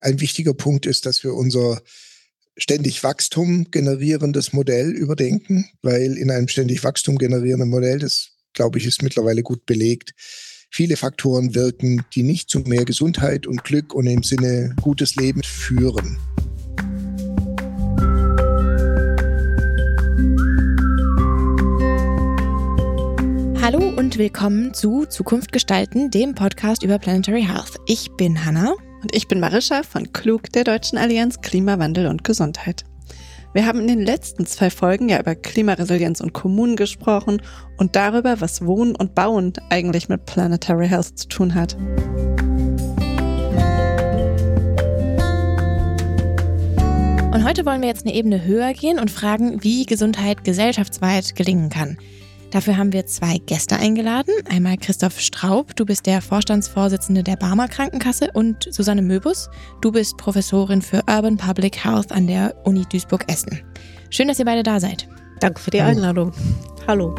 Ein wichtiger Punkt ist, dass wir unser ständig Wachstum generierendes Modell überdenken, weil in einem ständig Wachstum generierenden Modell, das, glaube ich, ist mittlerweile gut belegt, viele Faktoren wirken, die nicht zu mehr Gesundheit und Glück und im Sinne gutes Leben führen. Hallo und willkommen zu Zukunft gestalten, dem Podcast über Planetary Health. Ich bin Hanna. Und ich bin Marischa von Klug, der Deutschen Allianz Klimawandel und Gesundheit. Wir haben in den letzten 2 Folgen ja über Klimaresilienz und Kommunen gesprochen und darüber, was Wohnen und Bauen eigentlich mit Planetary Health zu tun hat. Und heute wollen wir jetzt eine Ebene höher gehen und fragen, wie Gesundheit gesellschaftsweit gelingen kann. Dafür haben wir 2 Gäste eingeladen. Einmal Christoph Straub, du bist der Vorstandsvorsitzende der Barmer Krankenkasse, und Susanne Möbus, du bist Professorin für Urban Public Health an der Uni Duisburg-Essen. Schön, dass ihr beide da seid. Danke für die Einladung. Hallo.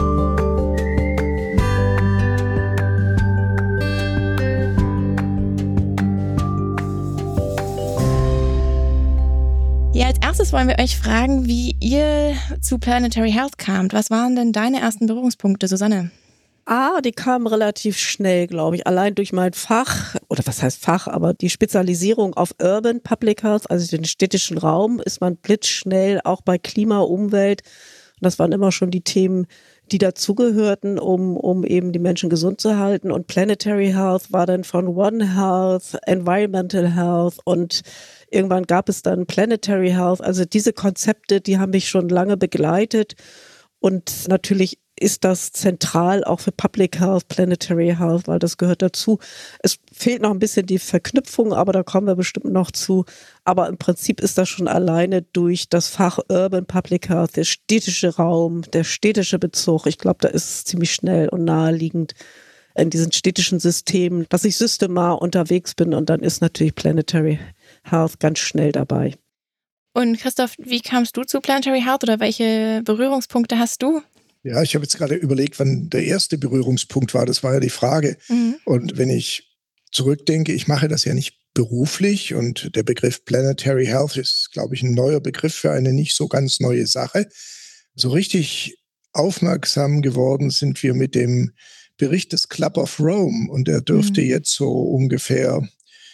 Ja, als erstes wollen wir euch fragen, wie ihr zu Planetary Health kamt. Was waren denn deine ersten Berührungspunkte, Susanne? Die kamen relativ schnell, glaube ich. Allein durch mein Fach, oder was heißt Fach, aber die Spezialisierung auf Urban Public Health, also den städtischen Raum, ist man blitzschnell auch bei Klima, Umwelt. Und das waren immer schon die Themen, die dazugehörten, um eben die Menschen gesund zu halten. Und Planetary Health war dann von One Health, Environmental Health, und irgendwann gab es dann Planetary Health. Also diese Konzepte, die haben mich schon lange begleitet. Und natürlich ist das zentral auch für Public Health, Planetary Health, weil das gehört dazu. Es fehlt noch ein bisschen die Verknüpfung, aber da kommen wir bestimmt noch zu. Aber im Prinzip ist das schon alleine durch das Fach Urban Public Health, der städtische Raum, der städtische Bezug. Ich glaube, da ist es ziemlich schnell und naheliegend in diesen städtischen Systemen, dass ich systematisch unterwegs bin, und dann ist natürlich Planetary Health ganz schnell dabei. Und Christoph, wie kamst du zu Planetary Health oder welche Berührungspunkte hast du? Ja, ich habe jetzt gerade überlegt, wann der erste Berührungspunkt war. Das war ja die Frage. Und wenn ich zurückdenke, ich mache das ja nicht beruflich, und der Begriff Planetary Health ist, glaube ich, ein neuer Begriff für eine nicht so ganz neue Sache. So richtig aufmerksam geworden sind wir mit dem Bericht des Club of Rome, und der dürfte jetzt so ungefähr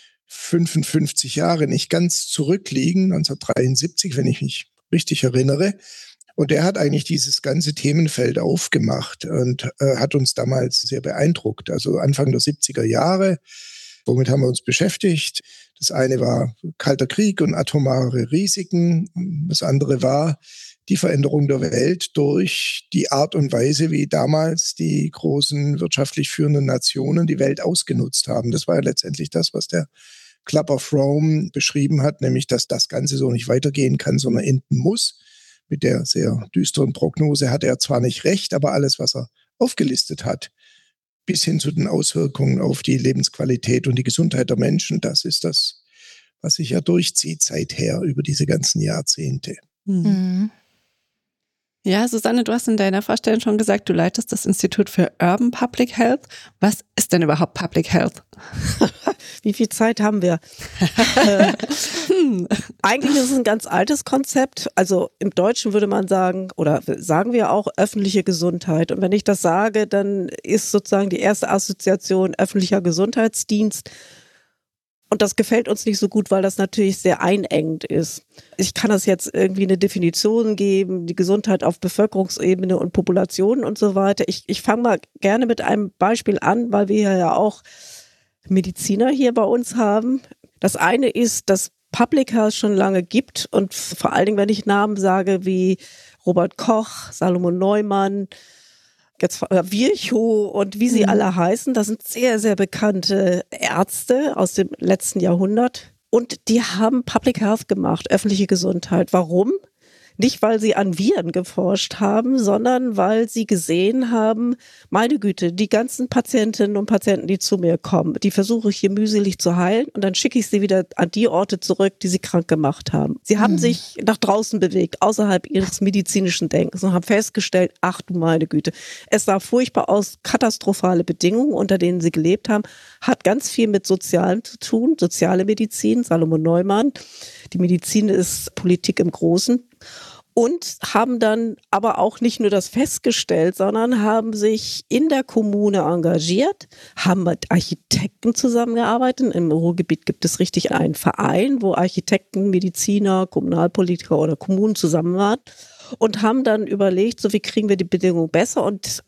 55 Jahre nicht ganz zurückliegen, 1973, wenn ich mich richtig erinnere. Und der hat eigentlich dieses ganze Themenfeld aufgemacht und hat uns damals sehr beeindruckt. Also Anfang der 70er Jahre, womit haben wir uns beschäftigt? Das eine war Kalter Krieg und atomare Risiken. Das andere war die Veränderung der Welt durch die Art und Weise, wie damals die großen wirtschaftlich führenden Nationen die Welt ausgenutzt haben. Das war ja letztendlich das, was der Club of Rome beschrieben hat, nämlich, dass das Ganze so nicht weitergehen kann, sondern enden muss. Mit der sehr düsteren Prognose hatte er zwar nicht recht, aber alles, was er aufgelistet hat, bis hin zu den Auswirkungen auf die Lebensqualität und die Gesundheit der Menschen, das ist das, was sich ja durchzieht seither über diese ganzen Jahrzehnte. Ja, Susanne, du hast in deiner Vorstellung schon gesagt, du leitest das Institut für Urban Public Health. Was ist denn überhaupt Public Health? Wie viel Zeit haben wir? Eigentlich ist es ein ganz altes Konzept. Also im Deutschen würde man sagen, oder sagen wir auch öffentliche Gesundheit. Und wenn ich das sage, dann ist sozusagen die erste Assoziation öffentlicher Gesundheitsdienst. Und das gefällt uns nicht so gut, weil das natürlich sehr einengend ist. Ich kann das jetzt irgendwie eine Definition geben, die Gesundheit auf Bevölkerungsebene und Populationen und so weiter. Ich fange mal gerne mit einem Beispiel an, weil wir ja auch Mediziner hier bei uns haben. Das eine ist, dass Public Health schon lange gibt, und vor allen Dingen, wenn ich Namen sage wie Robert Koch, Salomon Neumann, jetzt Virchow und wie sie alle heißen, das sind sehr, sehr bekannte Ärzte aus dem letzten Jahrhundert, und die haben Public Health gemacht, öffentliche Gesundheit. Warum? Nicht, weil sie an Viren geforscht haben, sondern weil sie gesehen haben, meine Güte, die ganzen Patientinnen und Patienten, die zu mir kommen, die versuche ich hier mühselig zu heilen und dann schicke ich sie wieder an die Orte zurück, die sie krank gemacht haben. Sie haben sich nach draußen bewegt, außerhalb ihres medizinischen Denkens und haben festgestellt, ach du meine Güte, es sah furchtbar aus, katastrophale Bedingungen, unter denen sie gelebt haben, hat ganz viel mit Sozialem zu tun, soziale Medizin, Salomon Neumann. Die Medizin ist Politik im Großen. Und haben dann aber auch nicht nur das festgestellt, sondern haben sich in der Kommune engagiert, haben mit Architekten zusammengearbeitet. Im Ruhrgebiet gibt es richtig einen Verein, wo Architekten, Mediziner, Kommunalpolitiker oder Kommunen zusammen waren und haben dann überlegt, so wie kriegen wir die Bedingungen besser. Und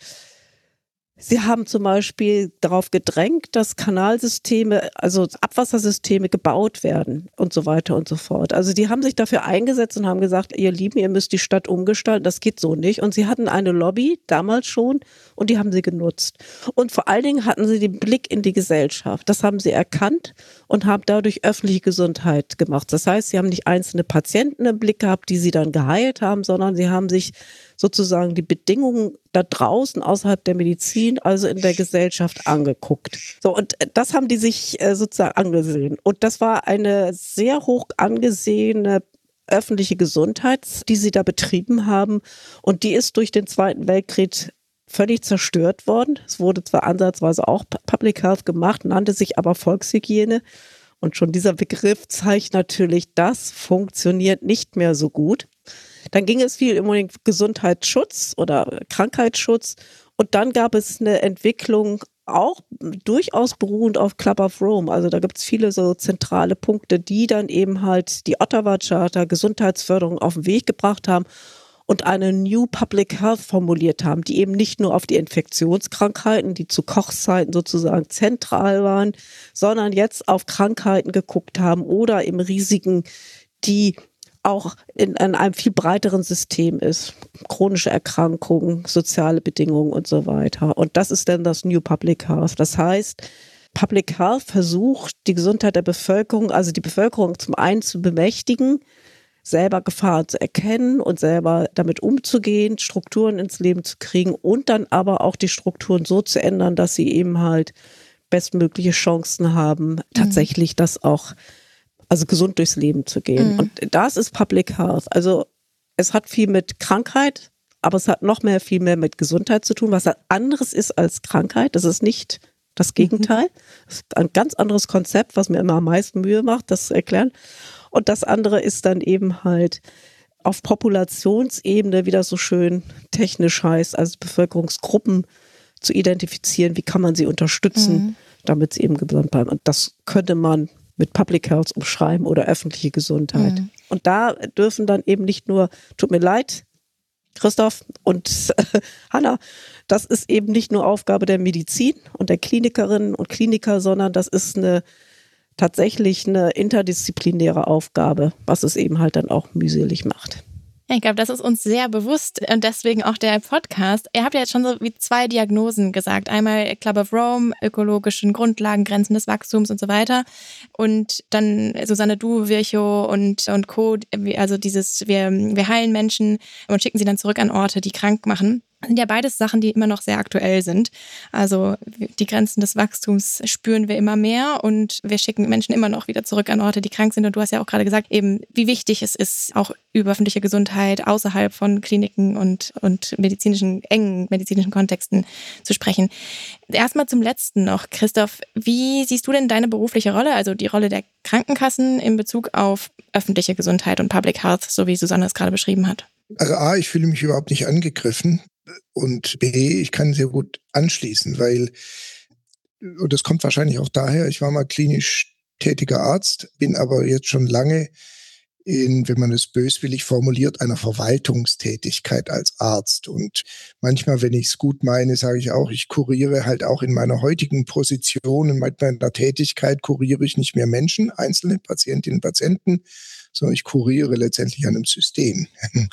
sie haben zum Beispiel darauf gedrängt, dass Kanalsysteme, also Abwassersysteme gebaut werden und so weiter und so fort. Also die haben sich dafür eingesetzt und haben gesagt, ihr Lieben, ihr müsst die Stadt umgestalten, das geht so nicht. Und sie hatten eine Lobby, damals schon, und die haben sie genutzt. Und vor allen Dingen hatten sie den Blick in die Gesellschaft. Das haben sie erkannt und haben dadurch öffentliche Gesundheit gemacht. Das heißt, sie haben nicht einzelne Patienten im Blick gehabt, die sie dann geheilt haben, sondern sie haben sich sozusagen die Bedingungen da draußen außerhalb der Medizin, also in der Gesellschaft angeguckt. So, und das haben die sich sozusagen angesehen. Und das war eine sehr hoch angesehene öffentliche Gesundheit, die sie da betrieben haben. Und die ist durch den Zweiten Weltkrieg völlig zerstört worden. Es wurde zwar ansatzweise auch Public Health gemacht, nannte sich aber Volkshygiene. Und schon dieser Begriff zeigt natürlich, das funktioniert nicht mehr so gut. Dann ging es viel um den Gesundheitsschutz oder Krankheitsschutz. Und dann gab es eine Entwicklung auch durchaus beruhend auf Club of Rome. Also da gibt es viele so zentrale Punkte, die dann eben halt die Ottawa Charta, Gesundheitsförderung auf den Weg gebracht haben und eine New Public Health formuliert haben, die eben nicht nur auf die Infektionskrankheiten, die zu Kochzeiten sozusagen zentral waren, sondern jetzt auf Krankheiten geguckt haben oder eben Risiken, die auch in einem viel breiteren System ist. Chronische Erkrankungen, soziale Bedingungen und so weiter. Und das ist dann das New Public Health. Das heißt, Public Health versucht, die Gesundheit der Bevölkerung, also die Bevölkerung zum einen zu bemächtigen, selber Gefahren zu erkennen und selber damit umzugehen, Strukturen ins Leben zu kriegen und dann aber auch die Strukturen so zu ändern, dass sie eben halt bestmögliche Chancen haben, tatsächlich das auch also gesund durchs Leben zu gehen. Und das ist Public Health. Also es hat viel mit Krankheit, aber es hat noch viel mehr mit Gesundheit zu tun, was ein anderes ist als Krankheit. Das ist nicht das Gegenteil. Das ist ein ganz anderes Konzept, was mir immer am meisten Mühe macht, das zu erklären. Und das andere ist dann eben halt auf Populationsebene, wie das so schön technisch heißt, also Bevölkerungsgruppen zu identifizieren, wie kann man sie unterstützen, damit sie eben gesund bleiben. Und das könnte man mit Public Health umschreiben oder öffentliche Gesundheit. Und da dürfen dann eben nicht nur, tut mir leid, Christoph und Hanna, das ist eben nicht nur Aufgabe der Medizin und der Klinikerinnen und Kliniker, sondern das ist tatsächlich eine interdisziplinäre Aufgabe, was es eben halt dann auch mühselig macht. Ja, ich glaube, das ist uns sehr bewusst und deswegen auch der Podcast. Ihr habt ja jetzt schon so wie 2 Diagnosen gesagt. Einmal Club of Rome, ökologischen Grundlagen, Grenzen des Wachstums und so weiter. Und dann Susanne Du, Virchow und Co. Also dieses, wir heilen Menschen und schicken sie dann zurück an Orte, die krank machen. Das sind ja beides Sachen, die immer noch sehr aktuell sind. Also die Grenzen des Wachstums spüren wir immer mehr und wir schicken Menschen immer noch wieder zurück an Orte, die krank sind. Und du hast ja auch gerade gesagt, eben wie wichtig es ist, auch über öffentliche Gesundheit außerhalb von Kliniken und engen medizinischen Kontexten zu sprechen. Erstmal zum Letzten noch, Christoph, wie siehst du denn deine berufliche Rolle, also die Rolle der Krankenkassen in Bezug auf öffentliche Gesundheit und Public Health, so wie Susanne es gerade beschrieben hat? Also A, ich fühle mich überhaupt nicht angegriffen und B, ich kann sehr gut anschließen, weil, und das kommt wahrscheinlich auch daher, ich war mal klinisch tätiger Arzt, bin aber jetzt schon lange wenn man es böswillig formuliert, einer Verwaltungstätigkeit als Arzt. Und manchmal, wenn ich es gut meine, sage ich auch, ich kuriere halt auch in meiner heutigen Position, in meiner Tätigkeit kuriere ich nicht mehr Menschen, einzelne Patientinnen und Patienten, sondern ich kuriere letztendlich an einem System,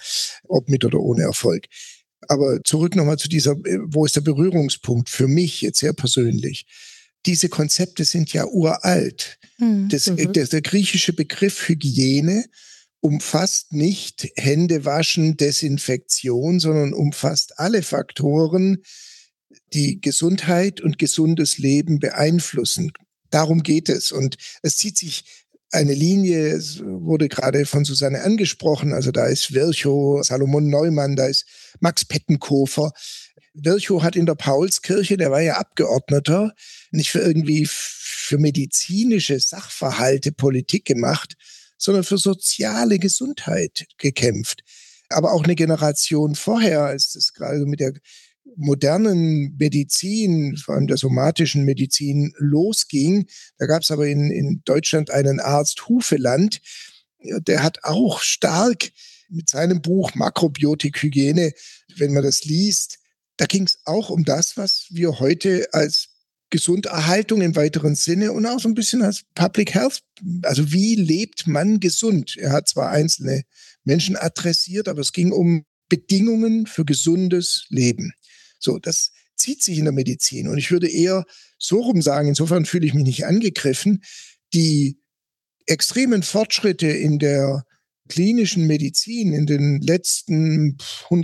ob mit oder ohne Erfolg. Aber zurück nochmal zu wo ist der Berührungspunkt für mich jetzt sehr persönlich? Diese Konzepte sind ja uralt. Der griechische Begriff Hygiene umfasst nicht Hände waschen, Desinfektion, sondern umfasst alle Faktoren, die Gesundheit und gesundes Leben beeinflussen. Darum geht es. Und es zieht sich eine Linie, es wurde gerade von Susanne angesprochen, also da ist Virchow, Salomon Neumann, da ist Max Pettenkofer. Virchow hat in der Paulskirche, der war ja Abgeordneter, nicht für medizinische Sachverhalte Politik gemacht, sondern für soziale Gesundheit gekämpft. Aber auch eine Generation vorher, als das gerade mit der modernen Medizin, vor allem der somatischen Medizin, losging. Da gab es aber in Deutschland einen Arzt Hufeland, der hat auch stark mit seinem Buch Makrobiotikhygiene, wenn man das liest, da ging es auch um das, was wir heute als Gesunderhaltung im weiteren Sinne und auch so ein bisschen als Public Health, also wie lebt man gesund? Er hat zwar einzelne Menschen adressiert, aber es ging um Bedingungen für gesundes Leben. So, das zieht sich in der Medizin. Und ich würde eher so rum sagen, insofern fühle ich mich nicht angegriffen, die extremen Fortschritte in der klinischen Medizin in den letzten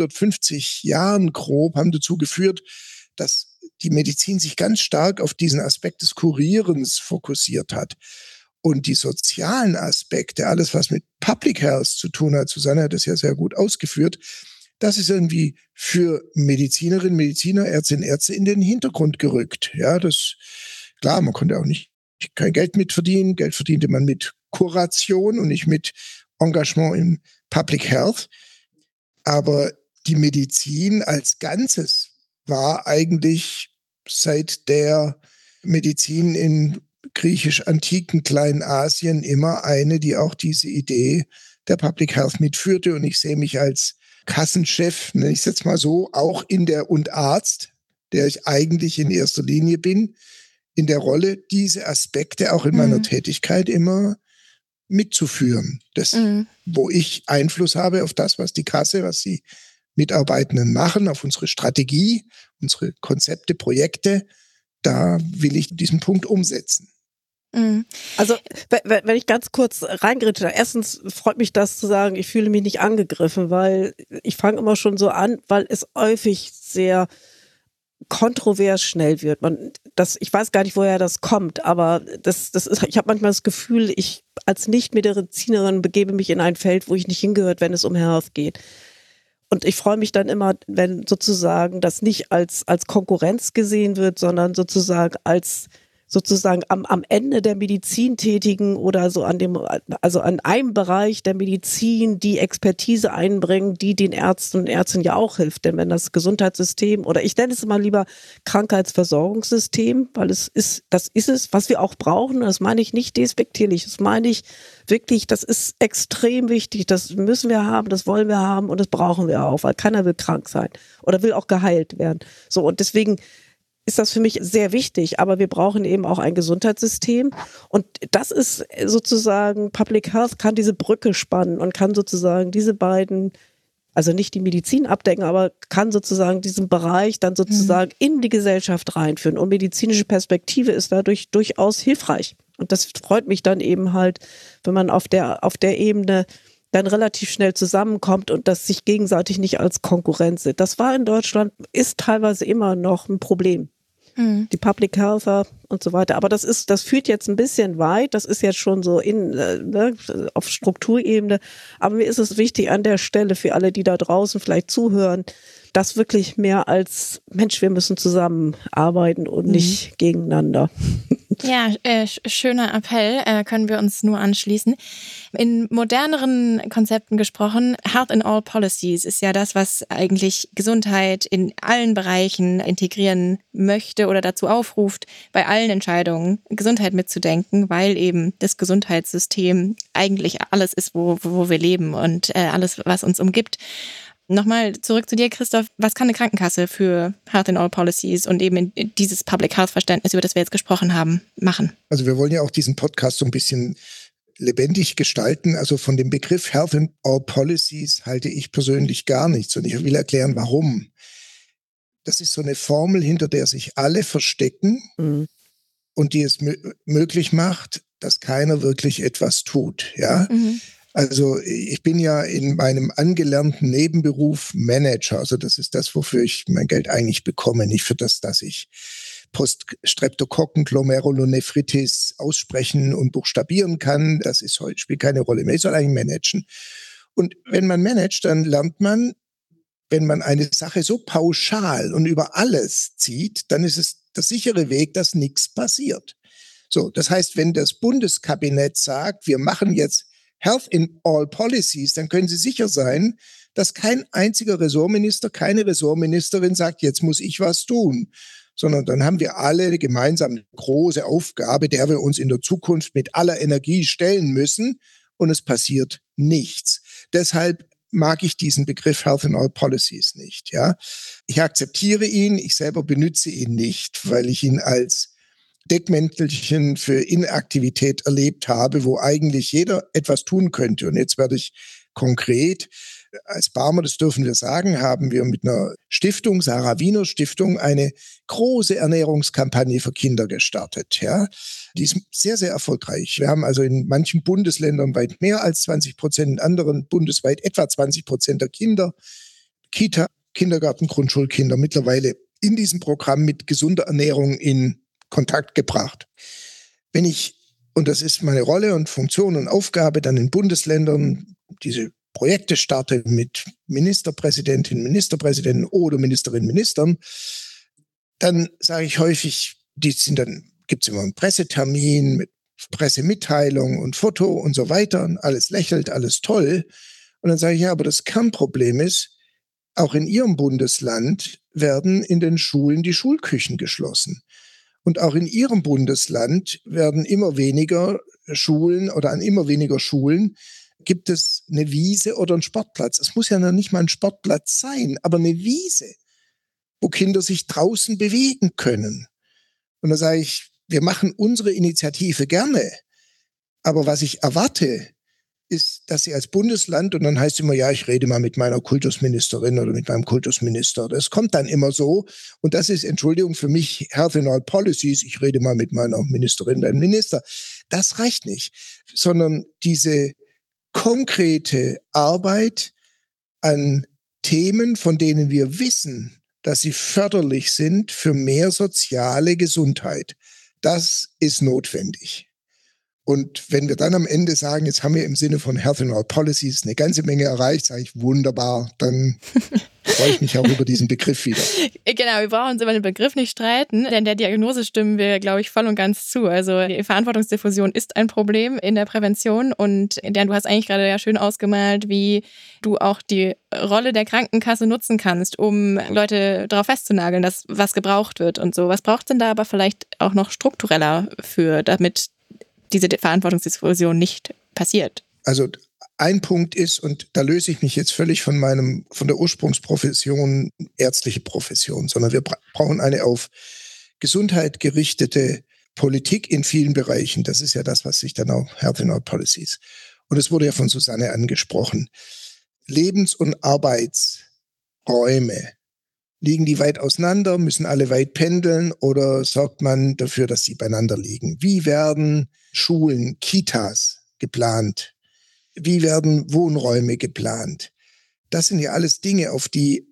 150 Jahren grob haben dazu geführt, dass die Medizin sich ganz stark auf diesen Aspekt des Kurierens fokussiert hat. Und die sozialen Aspekte, alles was mit Public Health zu tun hat, Susanne hat das ja sehr gut ausgeführt, das ist irgendwie für Medizinerinnen, Mediziner, Ärztinnen, Ärzte in den Hintergrund gerückt. Ja, klar, man konnte auch kein Geld mitverdienen. Geld verdiente man mit Kuration und nicht mit Engagement im Public Health. Aber die Medizin als Ganzes war eigentlich seit der Medizin in griechisch-antiken Kleinasien immer eine, die auch diese Idee der Public Health mitführte. Und ich sehe mich als Kassenchef, nenne ich es jetzt mal so, auch und Arzt, der ich eigentlich in erster Linie bin, in der Rolle, diese Aspekte auch in meiner Tätigkeit immer mitzuführen. Wo ich Einfluss habe auf das, was die Kasse, was die Mitarbeitenden machen, auf unsere Strategie, unsere Konzepte, Projekte, da will ich diesen Punkt umsetzen. Also, wenn ich ganz kurz reingrätsche, erstens freut mich das zu sagen, ich fühle mich nicht angegriffen, weil ich fange immer schon so an, weil es häufig sehr kontrovers schnell wird. Ich weiß gar nicht, woher das kommt, aber ich habe manchmal das Gefühl, ich als Nicht-Medizinerin begebe mich in ein Feld, wo ich nicht hingehört, wenn es um Health geht. Und ich freue mich dann immer, wenn sozusagen das nicht als Konkurrenz gesehen wird, sondern sozusagen am Ende der Medizin tätigen oder so an einem Bereich der Medizin die Expertise einbringen, die den Ärzten und Ärztinnen ja auch hilft. Denn wenn das Gesundheitssystem, oder ich nenne es mal lieber Krankheitsversorgungssystem, weil das ist es, was wir auch brauchen. Das meine ich nicht despektierlich. Das meine ich wirklich, das ist extrem wichtig. Das müssen wir haben, das wollen wir haben und das brauchen wir auch, weil keiner will krank sein oder will auch geheilt werden. So, und deswegen ist das für mich sehr wichtig, aber wir brauchen eben auch ein Gesundheitssystem und das ist sozusagen, Public Health kann diese Brücke spannen und kann sozusagen diese beiden, also nicht die Medizin abdecken, aber kann sozusagen diesen Bereich dann sozusagen in die Gesellschaft reinführen und medizinische Perspektive ist dadurch durchaus hilfreich und das freut mich dann eben halt, wenn man auf der Ebene dann relativ schnell zusammenkommt und das sich gegenseitig nicht als Konkurrenz sieht. Das war in Deutschland, ist teilweise immer noch ein Problem. Die Public Healther und so weiter. Aber das führt jetzt ein bisschen weit. Das ist jetzt schon so auf Strukturebene. Aber mir ist es wichtig an der Stelle für alle, die da draußen vielleicht zuhören, das wirklich mehr als Mensch, wir müssen zusammenarbeiten und nicht gegeneinander. Ja, schöner Appell, können wir uns nur anschließen. In moderneren Konzepten gesprochen, Health in All Policies ist ja das, was eigentlich Gesundheit in allen Bereichen integrieren möchte oder dazu aufruft, bei allen Entscheidungen Gesundheit mitzudenken, weil eben das Gesundheitssystem eigentlich alles ist, wo wir leben und alles, was uns umgibt. Nochmal zurück zu dir, Christoph. Was kann eine Krankenkasse für Health in All Policies und eben dieses Public Health Verständnis, über das wir jetzt gesprochen haben, machen? Also wir wollen ja auch diesen Podcast so ein bisschen lebendig gestalten. Also von dem Begriff Health in All Policies halte ich persönlich gar nichts. Und ich will erklären, warum. Das ist so eine Formel, hinter der sich alle verstecken und die es möglich macht, dass keiner wirklich etwas tut. Ja? Also ich bin ja in meinem angelernten Nebenberuf Manager. Also das ist das, wofür ich mein Geld eigentlich bekomme. Nicht für das, dass ich Poststreptokokken, Glomerulonephritis aussprechen und buchstabieren kann. Das ist heute, spielt keine Rolle mehr. Ich soll eigentlich managen. Und wenn man managt, dann lernt man, wenn man eine Sache so pauschal und über alles zieht, dann ist es der sichere Weg, dass nichts passiert. So, das heißt, wenn das Bundeskabinett sagt, wir machen jetzt Health in all policies, dann können Sie sicher sein, dass kein einziger Ressortminister, keine Ressortministerin sagt, jetzt muss ich was tun, sondern dann haben wir alle gemeinsam eine große Aufgabe, der wir uns in der Zukunft mit aller Energie stellen müssen, und es passiert nichts. Deshalb mag ich diesen Begriff Health in all policies nicht. Ja, ich akzeptiere ihn, ich selber benutze ihn nicht, weil ich ihn als Deckmäntelchen für Inaktivität erlebt habe, wo eigentlich jeder etwas tun könnte. Und jetzt werde ich konkret. Als Barmer, das dürfen wir sagen, haben wir mit einer Stiftung, Sarah Wiener Stiftung, eine große Ernährungskampagne für Kinder gestartet. Ja, die ist sehr, sehr erfolgreich. Wir haben also in manchen Bundesländern weit mehr als 20%, in anderen bundesweit etwa 20% der Kinder, Kita, Kindergarten, Grundschulkinder mittlerweile in diesem Programm mit gesunder Ernährung in Kontakt gebracht. Wenn ich, und das ist meine Rolle und Funktion und Aufgabe, dann in Bundesländern diese Projekte starte mit Ministerpräsidentinnen, Ministerpräsidenten oder Ministerinnen, Ministern, dann sage ich häufig, dann gibt es immer einen Pressetermin mit Pressemitteilung und Foto und so weiter und alles lächelt, alles toll. Und dann sage ich, ja, aber das Kernproblem ist, auch in Ihrem Bundesland werden in den Schulen die Schulküchen geschlossen. Und auch in Ihrem Bundesland werden immer weniger Schulen oder an immer weniger Schulen gibt es eine Wiese oder einen Sportplatz. Es muss ja noch nicht mal ein Sportplatz sein, aber eine Wiese, wo Kinder sich draußen bewegen können. Und da sage ich, wir machen unsere Initiative gerne. Aber was ich erwarte, ist, dass sie als Bundesland, und dann heißt es immer, ja, ich rede mal mit meiner Kultusministerin oder mit meinem Kultusminister. Das kommt dann immer so. Und das ist, Entschuldigung, für mich Health in all policies. Ich rede mal mit meiner Ministerin, meinem Minister. Das reicht nicht, sondern diese konkrete Arbeit an Themen, von denen wir wissen, dass sie förderlich sind für mehr soziale Gesundheit. Das ist notwendig. Und wenn wir dann am Ende sagen, jetzt haben wir im Sinne von Health in all policies eine ganze Menge erreicht, sage ich, wunderbar, dann freue ich mich auch über diesen Begriff wieder. Genau, wir brauchen uns über den Begriff nicht streiten, denn der Diagnose stimmen wir, glaube ich, voll und ganz zu. Also die Verantwortungsdiffusion ist ein Problem in der Prävention und Dan, du hast eigentlich gerade ja schön ausgemalt, wie du auch die Rolle der Krankenkasse nutzen kannst, um Leute darauf festzunageln, dass was gebraucht wird und so. Was braucht denn da aber vielleicht auch noch struktureller für, damit diese Verantwortungsdiffusion nicht passiert? Also ein Punkt ist, und da löse ich mich jetzt völlig von der Ursprungsprofession, ärztliche Profession, sondern wir brauchen eine auf Gesundheit gerichtete Politik in vielen Bereichen. Das ist ja das, was sich dann auch Health in all policies. Und es wurde ja von Susanne angesprochen. Lebens- und Arbeitsräume. Liegen die weit auseinander? Müssen alle weit pendeln? Oder sorgt man dafür, dass sie beieinander liegen? Wie werden Schulen, Kitas geplant? Wie werden Wohnräume geplant? Das sind ja alles Dinge, auf die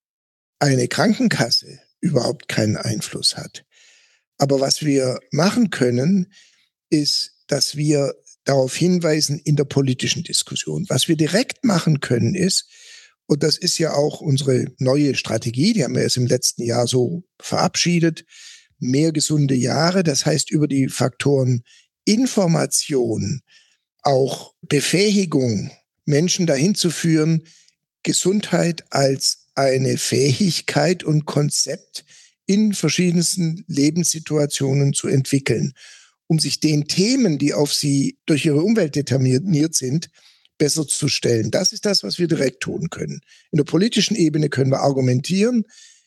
eine Krankenkasse überhaupt keinen Einfluss hat. Aber was wir machen können, ist, dass wir darauf hinweisen in der politischen Diskussion. Was wir direkt machen können ist, und das ist ja auch unsere neue Strategie, die haben wir erst im letzten Jahr so verabschiedet, mehr gesunde Jahre, das heißt über die Faktoren Information, auch Befähigung, Menschen dahin zu führen, Gesundheit als eine Fähigkeit und Konzept in verschiedensten Lebenssituationen zu entwickeln, um sich den Themen, die auf sie durch ihre Umwelt determiniert sind, besser zu stellen. Das ist das, was wir direkt tun können. In der politischen Ebene können wir argumentieren.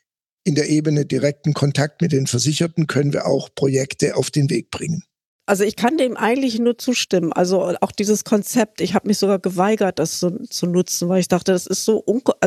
In der Ebene direkten Kontakt mit den Versicherten können wir auch Projekte auf den Weg bringen. Also ich kann dem eigentlich nur zustimmen. Also auch dieses Konzept, ich habe mich sogar geweigert, das zu nutzen, weil ich dachte, das ist so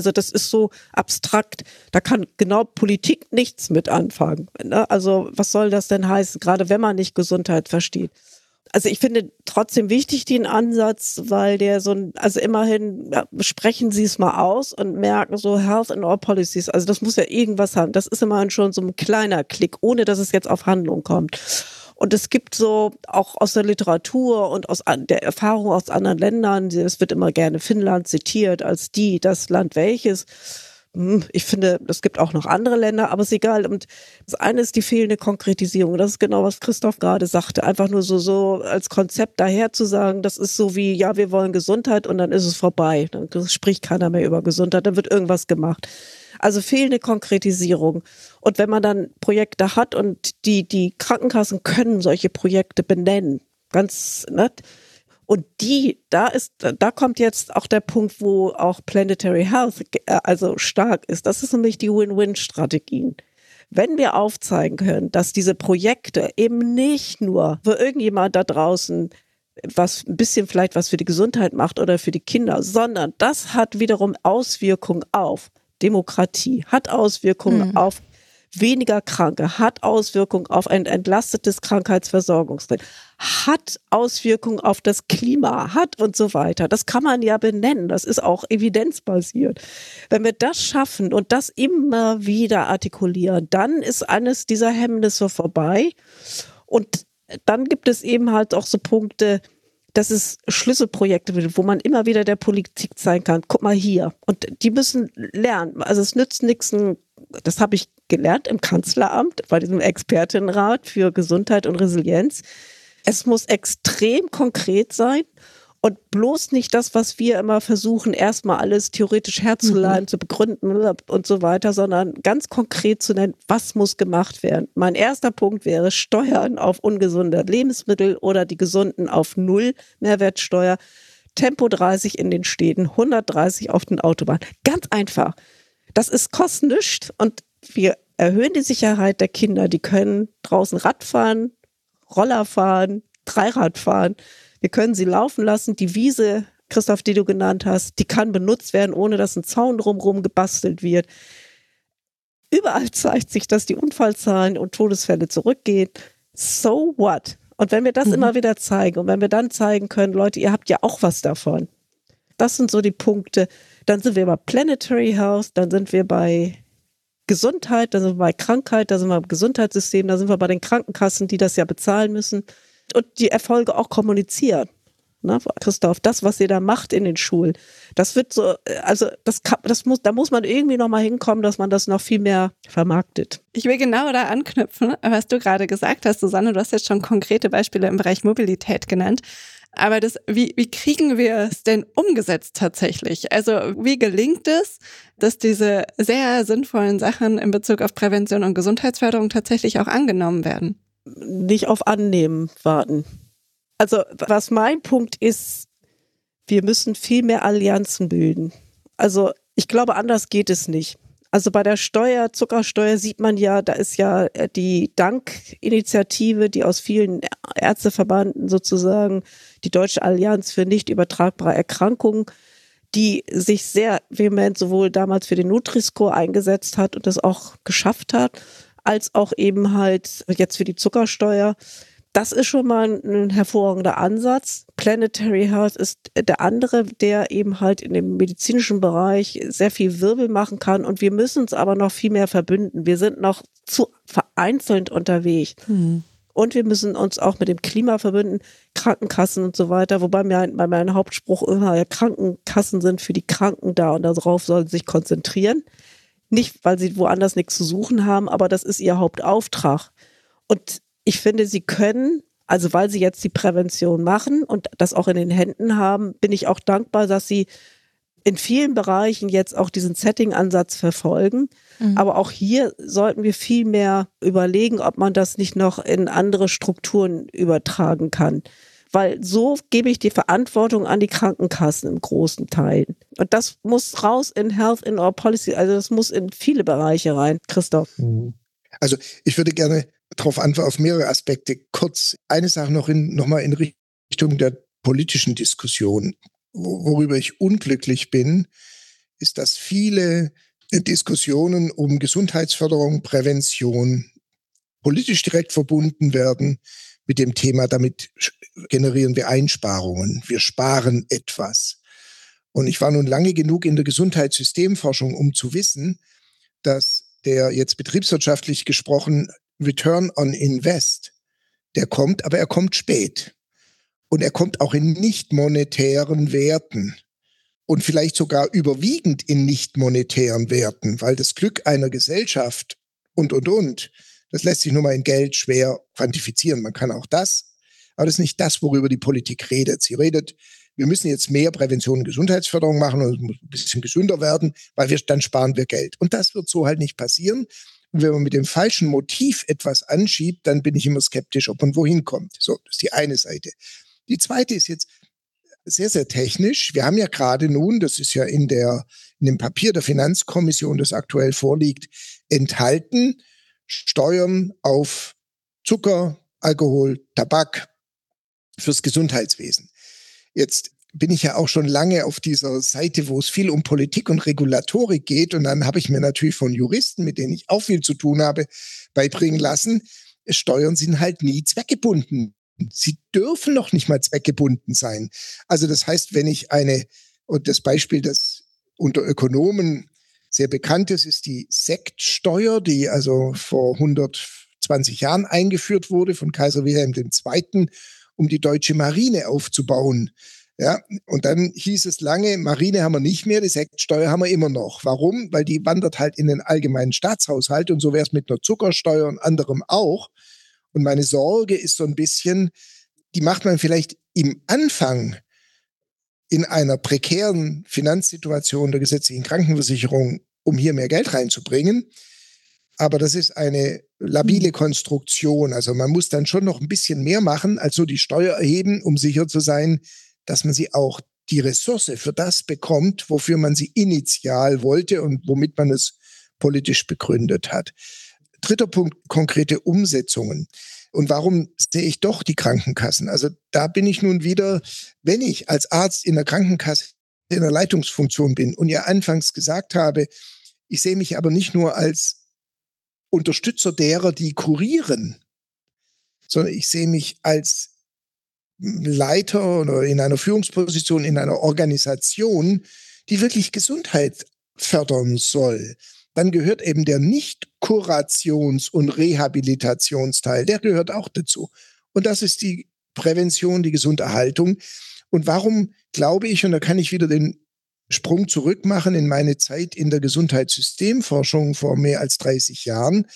abstrakt. Da kann genau Politik nichts mit anfangen. Ne? Also was soll das denn heißen, gerade wenn man nicht Gesundheit versteht? Also ich finde trotzdem wichtig den Ansatz, weil der also immerhin sprechen Sie es mal aus und merken so Health in all policies. Also das muss ja irgendwas haben. Das ist immerhin schon so ein kleiner Klick, ohne dass es jetzt auf Handlung kommt. Und es gibt so auch aus der Literatur und aus der Erfahrung aus anderen Ländern, es wird immer gerne Finnland zitiert als das Land welches. Ich finde, es gibt auch noch andere Länder, aber ist egal. Und das eine ist die fehlende Konkretisierung. Das ist genau, was Christoph gerade sagte. Einfach nur so als Konzept daher zu sagen, das ist so wie, ja, wir wollen Gesundheit und dann ist es vorbei. Dann spricht keiner mehr über Gesundheit, dann wird irgendwas gemacht. Also fehlende Konkretisierung. Und wenn man dann Projekte hat und die Krankenkassen können solche Projekte benennen, ganz nett. Und da kommt jetzt auch der Punkt, wo auch Planetary Health also stark ist. Das ist nämlich die Win-Win-Strategien. Wenn wir aufzeigen können, dass diese Projekte eben nicht nur für irgendjemand da draußen was ein bisschen vielleicht was für die Gesundheit macht oder für die Kinder, sondern das hat wiederum Auswirkungen auf Demokratie, hat Auswirkungen auf weniger Kranke, hat Auswirkungen auf ein entlastetes Krankheitsversorgungsnetz, hat Auswirkungen auf das Klima, hat und so weiter. Das kann man ja benennen, das ist auch evidenzbasiert. Wenn wir das schaffen und das immer wieder artikulieren, dann ist eines dieser Hemmnisse vorbei. Und dann gibt es eben halt auch so Punkte, dass es Schlüsselprojekte gibt, wo man immer wieder der Politik zeigen kann, guck mal hier. Und die müssen lernen. Also es nützt nichts, das habe ich gelernt im Kanzleramt, bei diesem Expertenrat für Gesundheit und Resilienz. Es muss extrem konkret sein und bloß nicht das, was wir immer versuchen, erstmal alles theoretisch herzuleiten, zu begründen und so weiter, sondern ganz konkret zu nennen, was muss gemacht werden. Mein erster Punkt wäre Steuern auf ungesunde Lebensmittel oder die gesunden auf 0 Mehrwertsteuer, Tempo 30 in den Städten, 130 auf den Autobahnen. Ganz einfach. Das ist kostet nichts und wir erhöhen die Sicherheit der Kinder. Die können draußen Rad fahren, Roller fahren, Dreirad fahren. Wir können sie laufen lassen. Die Wiese, Christoph, die du genannt hast, die kann benutzt werden, ohne dass ein Zaun drumherum gebastelt wird. Überall zeigt sich, dass die Unfallzahlen und Todesfälle zurückgehen. So what? Und wenn wir das immer wieder zeigen und wenn wir dann zeigen können, Leute, ihr habt ja auch was davon. Das sind so die Punkte. Dann sind wir bei Planetary Health, dann sind wir bei Gesundheit, da sind wir bei Krankheit, da sind wir im Gesundheitssystem, da sind wir bei den Krankenkassen, die das ja bezahlen müssen und die Erfolge auch kommunizieren. Ne, Christoph, das, was ihr da macht in den Schulen, das wird so, also da muss man irgendwie noch mal hinkommen, dass man das noch viel mehr vermarktet. Ich will genau da anknüpfen, was du gerade gesagt hast, Susanne, du hast jetzt schon konkrete Beispiele im Bereich Mobilität genannt. Aber wie kriegen wir es denn umgesetzt tatsächlich? Also wie gelingt es, dass diese sehr sinnvollen Sachen in Bezug auf Prävention und Gesundheitsförderung tatsächlich auch angenommen werden? Nicht auf Annehmen warten. Also was mein Punkt ist, wir müssen viel mehr Allianzen bilden. Also ich glaube, anders geht es nicht. Also bei der Zuckersteuer sieht man ja, da ist ja die Dank-Initiative, die aus vielen Ärzteverbanden sozusagen, die Deutsche Allianz für nicht übertragbare Erkrankungen, die sich sehr vehement sowohl damals für den Nutri-Score eingesetzt hat und das auch geschafft hat, als auch eben halt jetzt für die Zuckersteuer. Das ist schon mal ein hervorragender Ansatz. Planetary Health ist der andere, der eben halt in dem medizinischen Bereich sehr viel Wirbel machen kann. Und wir müssen uns aber noch viel mehr verbünden. Wir sind noch zu vereinzelt unterwegs. Und wir müssen uns auch mit dem Klima verbünden, Krankenkassen und so weiter. Wobei mein Hauptspruch immer, ja, Krankenkassen sind für die Kranken da und darauf sollen sie sich konzentrieren. Nicht, weil sie woanders nichts zu suchen haben, aber das ist ihr Hauptauftrag. Und ich finde, sie können, also weil sie jetzt die Prävention machen und das auch in den Händen haben, bin ich auch dankbar, dass sie in vielen Bereichen jetzt auch diesen Setting-Ansatz verfolgen. Aber auch hier sollten wir viel mehr überlegen, ob man das nicht noch in andere Strukturen übertragen kann. Weil so gebe ich die Verantwortung an die Krankenkassen im großen Teil. Und das muss raus in Health in our Policy, also das muss in viele Bereiche rein. Christoph. Also ich würde gerne darauf antworten, auf mehrere Aspekte. Kurz eine Sache noch mal in Richtung der politischen Diskussion. Worüber ich unglücklich bin, ist, dass viele Diskussionen um Gesundheitsförderung, Prävention politisch direkt verbunden werden mit dem Thema, damit generieren wir Einsparungen. Wir sparen etwas. Und ich war nun lange genug in der Gesundheitssystemforschung, um zu wissen, dass der jetzt betriebswirtschaftlich gesprochen Return on Invest, der kommt, aber er kommt spät. Und er kommt auch in nicht monetären Werten und vielleicht sogar überwiegend in nicht monetären Werten, weil das Glück einer Gesellschaft und, das lässt sich nur mal in Geld schwer quantifizieren. Man kann auch das, aber das ist nicht das, worüber die Politik redet. Sie redet, wir müssen jetzt mehr Prävention und Gesundheitsförderung machen und es muss ein bisschen gesünder werden, weil dann sparen wir Geld. Und das wird so halt nicht passieren. Und wenn man mit dem falschen Motiv etwas anschiebt, dann bin ich immer skeptisch, ob man wohin kommt. So, das ist die eine Seite. Die zweite ist jetzt sehr, sehr technisch. Wir haben ja gerade nun, das ist ja in dem Papier der Finanzkommission, das aktuell vorliegt, enthalten, Steuern auf Zucker, Alkohol, Tabak fürs Gesundheitswesen. Jetzt bin ich ja auch schon lange auf dieser Seite, wo es viel um Politik und Regulatorik geht. Und dann habe ich mir natürlich von Juristen, mit denen ich auch viel zu tun habe, beibringen lassen, Steuern sind halt nie zweckgebunden. Sie dürfen noch nicht mal zweckgebunden sein. Also das heißt, wenn ich und das Beispiel, das unter Ökonomen sehr bekannt ist die Sektsteuer, die also vor 120 Jahren eingeführt wurde von Kaiser Wilhelm II., um die deutsche Marine aufzubauen. Ja, und dann hieß es lange, Marine haben wir nicht mehr, die Sektsteuer haben wir immer noch. Warum? Weil die wandert halt in den allgemeinen Staatshaushalt und so wäre es mit einer Zuckersteuer und anderem auch. Und meine Sorge ist so ein bisschen, die macht man vielleicht im Anfang in einer prekären Finanzsituation der gesetzlichen Krankenversicherung, um hier mehr Geld reinzubringen. Aber das ist eine labile Konstruktion. Also man muss dann schon noch ein bisschen mehr machen, als so die Steuer erheben, um sicher zu sein, dass man sie auch die Ressource für das bekommt, wofür man sie initial wollte und womit man es politisch begründet hat. Dritter Punkt, konkrete Umsetzungen. Und warum sehe ich doch die Krankenkassen? Also da bin ich nun wieder, wenn ich als Arzt in der Krankenkasse in der Leitungsfunktion bin und ja anfangs gesagt habe, ich sehe mich aber nicht nur als Unterstützer derer, die kurieren, sondern ich sehe mich als Leiter oder in einer Führungsposition in einer Organisation, die wirklich Gesundheit fördern soll. Dann gehört eben der Nicht-Kurations- und Rehabilitationsteil, der gehört auch dazu. Und das ist die Prävention, die Gesunderhaltung. Und warum glaube ich, und da kann ich wieder den Sprung zurück machen in meine Zeit in der Gesundheitssystemforschung vor mehr als 30 Jahren.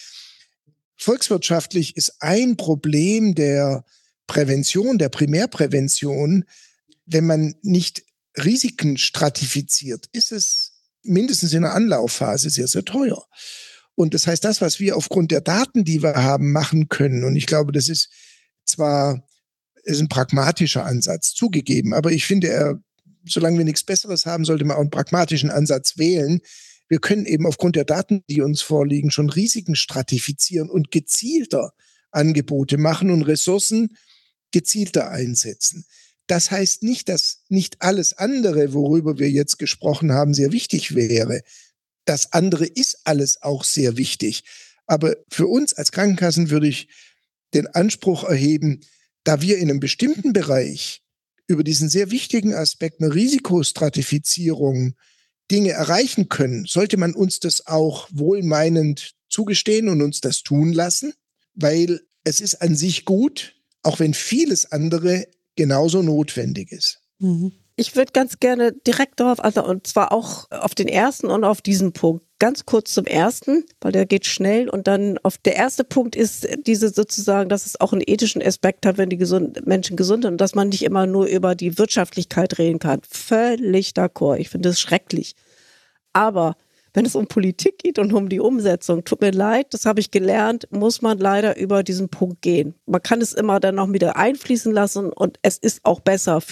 Volkswirtschaftlich ist ein Problem der Prävention, der Primärprävention, wenn man nicht Risiken stratifiziert, ist es mindestens in der Anlaufphase sehr, sehr teuer. Und das heißt, das, was wir aufgrund der Daten, die wir haben, machen können, und ich glaube, das ist zwar ein pragmatischer Ansatz, zugegeben, aber ich finde, solange wir nichts Besseres haben, sollte man auch einen pragmatischen Ansatz wählen. Wir können eben aufgrund der Daten, die uns vorliegen, schon Risiken stratifizieren und gezielter Angebote machen und Ressourcen gezielter einsetzen. Das heißt nicht, dass nicht alles andere, worüber wir jetzt gesprochen haben, sehr wichtig wäre. Das andere ist alles auch sehr wichtig. Aber für uns als Krankenkassen würde ich den Anspruch erheben, da wir in einem bestimmten Bereich über diesen sehr wichtigen Aspekt einer Risikostratifizierung Dinge erreichen können, sollte man uns das auch wohlmeinend zugestehen und uns das tun lassen, weil es ist an sich gut, auch wenn vieles andere genauso notwendig ist. Ich würde ganz gerne direkt darauf, und zwar auch auf den ersten und auf diesen Punkt. Ganz kurz zum ersten, weil der geht schnell. Und dann der erste Punkt ist diese sozusagen, dass es auch einen ethischen Aspekt hat, wenn die Menschen gesund sind und dass man nicht immer nur über die Wirtschaftlichkeit reden kann. Völlig d'accord. Ich finde es schrecklich. Aber wenn es um Politik geht und um die Umsetzung, tut mir leid, das habe ich gelernt, muss man leider über diesen Punkt gehen. Man kann es immer dann noch wieder einfließen lassen und es ist auch besser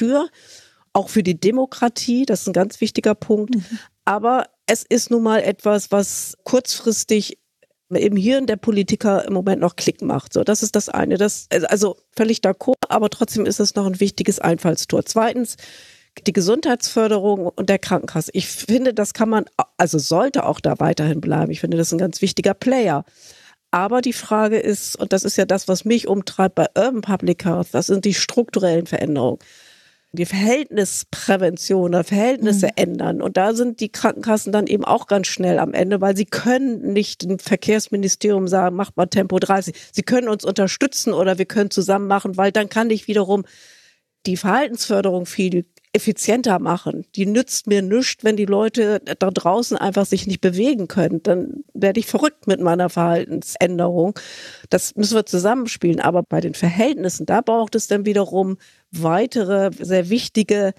auch für die Demokratie, das ist ein ganz wichtiger Punkt. Aber es ist nun mal etwas, was kurzfristig im Hirn der Politiker im Moment noch Klick macht. So, das ist das eine. Also völlig d'accord, aber trotzdem ist es noch ein wichtiges Einfallstor. Zweitens, die Gesundheitsförderung und der Krankenkasse. Ich finde, das kann man, also sollte auch da weiterhin bleiben. Ich finde, das ist ein ganz wichtiger Player. Aber die Frage ist, und das ist ja das, was mich umtreibt bei Urban Public Health, das sind die strukturellen Veränderungen. Die Verhältnisprävention oder Verhältnisse ändern. Und da sind die Krankenkassen dann eben auch ganz schnell am Ende, weil sie können nicht dem Verkehrsministerium sagen, macht mal Tempo 30. Sie können uns unterstützen oder wir können zusammen machen, weil dann kann ich wiederum die Verhaltensförderung viel effizienter machen. Die nützt mir nichts, wenn die Leute da draußen einfach sich nicht bewegen können. Dann werde ich verrückt mit meiner Verhaltensänderung. Das müssen wir zusammenspielen. Aber bei den Verhältnissen, da braucht es dann wiederum weitere, sehr wichtige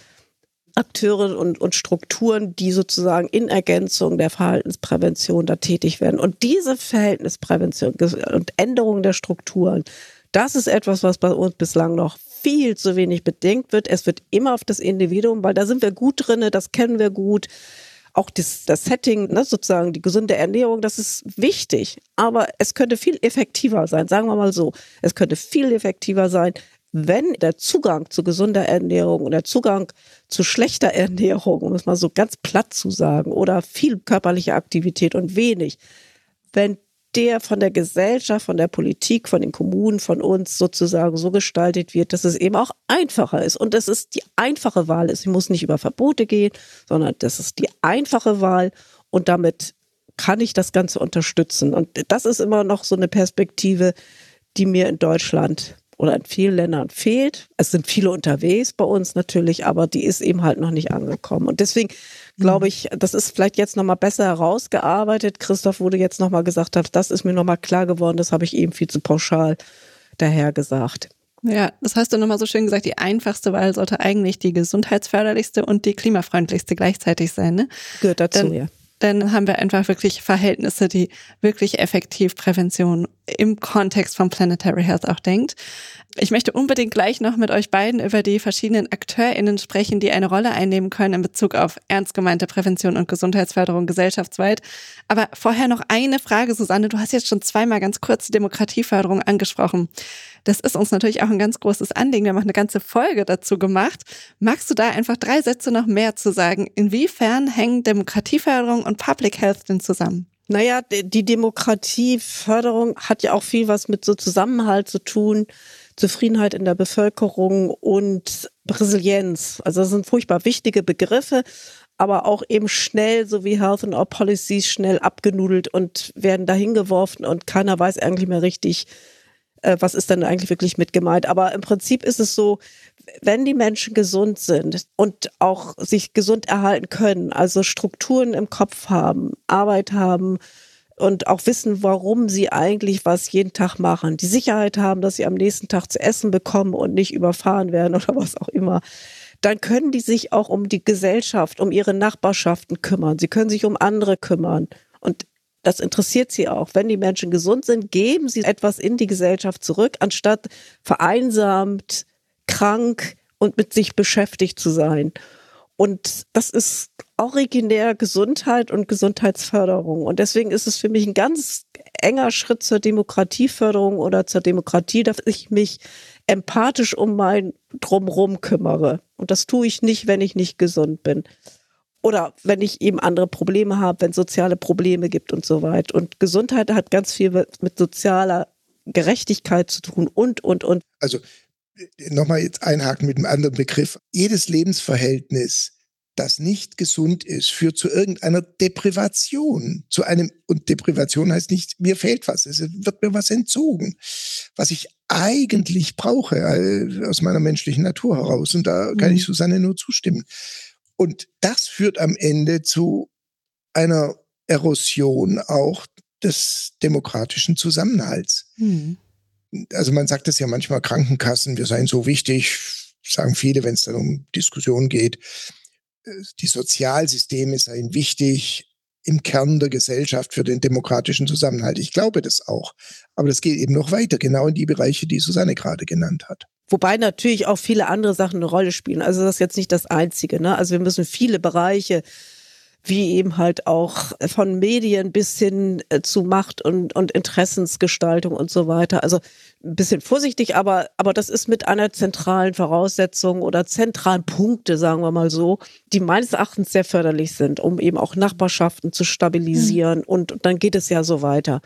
Akteure und Strukturen, die sozusagen in Ergänzung der Verhaltensprävention da tätig werden. Und diese Verhältnisprävention und Änderung der Strukturen, das ist etwas, was bei uns bislang noch viel zu wenig bedenkt wird. Es wird immer auf das Individuum, weil da sind wir gut drin, das kennen wir gut. Auch das Setting, sozusagen die gesunde Ernährung, das ist wichtig. Aber es könnte viel effektiver sein, sagen wir mal so. Es könnte viel effektiver sein, wenn der Zugang zu gesunder Ernährung und der Zugang zu schlechter Ernährung, um es mal so ganz platt zu sagen, oder viel körperliche Aktivität und wenig, wenn der von der Gesellschaft, von der Politik, von den Kommunen, von uns sozusagen so gestaltet wird, dass es eben auch einfacher ist und dass es die einfache Wahl ist. Ich muss nicht über Verbote gehen, sondern das ist die einfache Wahl und damit kann ich das Ganze unterstützen. Und das ist immer noch so eine Perspektive, die mir in Deutschland oder in vielen Ländern fehlt. Es sind viele unterwegs bei uns natürlich, aber die ist eben halt noch nicht angekommen. Und deswegen glaube ich, das ist vielleicht jetzt nochmal besser herausgearbeitet. Christoph, wo du jetzt nochmal gesagt hast, das ist mir nochmal klar geworden, das habe ich eben viel zu pauschal daher gesagt. Ja, das hast du nochmal so schön gesagt, die einfachste Wahl sollte eigentlich die gesundheitsförderlichste und die klimafreundlichste gleichzeitig sein, ne? Gehört dazu, ja. Dann haben wir einfach wirklich Verhältnisse, die wirklich effektiv Prävention im Kontext von Planetary Health auch denkt. Ich möchte unbedingt gleich noch mit euch beiden über die verschiedenen AkteurInnen sprechen, die eine Rolle einnehmen können in Bezug auf ernst gemeinte Prävention und Gesundheitsförderung gesellschaftsweit. Aber vorher noch eine Frage, Susanne. Du hast jetzt schon zweimal ganz kurz die Demokratieförderung angesprochen. Das ist uns natürlich auch ein ganz großes Anliegen. Wir haben auch eine ganze Folge dazu gemacht. Magst du da einfach 3 Sätze noch mehr zu sagen? Inwiefern hängen Demokratieförderung und Public Health denn zusammen? Naja, die Demokratieförderung hat ja auch viel was mit so Zusammenhalt zu tun, Zufriedenheit in der Bevölkerung und Resilienz. Also das sind furchtbar wichtige Begriffe, aber auch eben schnell, so wie Health and Our Policies, schnell abgenudelt und werden dahin geworfen und keiner weiß eigentlich mehr richtig, was ist denn eigentlich wirklich mit gemeint. Aber im Prinzip ist es so, wenn die Menschen gesund sind und auch sich gesund erhalten können, also Strukturen im Kopf haben, Arbeit haben und auch wissen, warum sie eigentlich was jeden Tag machen, die Sicherheit haben, dass sie am nächsten Tag zu essen bekommen und nicht überfahren werden oder was auch immer, dann können die sich auch um die Gesellschaft, um ihre Nachbarschaften kümmern. Sie können sich um andere kümmern und das interessiert sie auch. Wenn die Menschen gesund sind, geben sie etwas in die Gesellschaft zurück, anstatt vereinsamt, krank und mit sich beschäftigt zu sein. Und das ist originär Gesundheit und Gesundheitsförderung. Und deswegen ist es für mich ein ganz enger Schritt zur Demokratieförderung oder zur Demokratie, dass ich mich empathisch um mein Drumherum kümmere. Und das tue ich nicht, wenn ich nicht gesund bin. Oder wenn ich eben andere Probleme habe, wenn es soziale Probleme gibt und so weiter. Und Gesundheit hat ganz viel mit sozialer Gerechtigkeit zu tun und. Also nochmal jetzt einhaken mit einem anderen Begriff. Jedes Lebensverhältnis, das nicht gesund ist, führt zu irgendeiner Deprivation. Und Deprivation heißt nicht, mir fehlt was, es wird mir was entzogen, was ich eigentlich brauche, aus meiner menschlichen Natur heraus. Und da kann ich Susanne nur zustimmen. Und das führt am Ende zu einer Erosion auch des demokratischen Zusammenhalts. Also man sagt es ja manchmal, Krankenkassen, wir seien so wichtig, sagen viele, wenn es dann um Diskussionen geht. Die Sozialsysteme seien wichtig im Kern der Gesellschaft für den demokratischen Zusammenhalt. Ich glaube das auch. Aber das geht eben noch weiter, genau in die Bereiche, die Susanne gerade genannt hat. Wobei natürlich auch viele andere Sachen eine Rolle spielen. Also das ist jetzt nicht das Einzige, ne? Also wir müssen viele Bereiche, wie eben halt auch von Medien bis hin zu Macht und Interessensgestaltung und so weiter. Also ein bisschen vorsichtig, aber das ist mit einer zentralen Voraussetzung oder zentralen Punkte, sagen wir mal so, die meines Erachtens sehr förderlich sind, um eben auch Nachbarschaften zu stabilisieren und dann geht es ja so weiter.